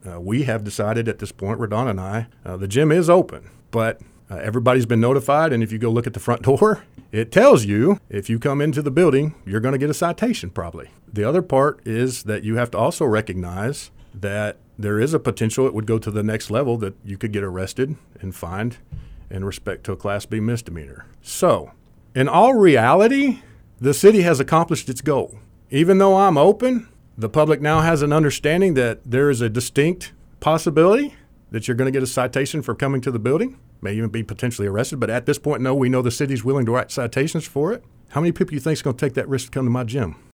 We have decided at this point, Radon and I, the gym is open, but everybody's been notified, and if you go look at the front door, it tells you if you come into the building, you're going to get a citation probably. The other part is that you have to also recognize that there is a potential it would go to the next level that you could get arrested and fined in respect to a Class B misdemeanor. So, in all reality, the city has accomplished its goal. Even though I'm open, the public now has an understanding that there is a distinct possibility that you're going to get a citation for coming to the building, may even be potentially arrested. But at this point, no, we know the city's willing to write citations for it. How many people do you think is going to take that risk to come to my gym?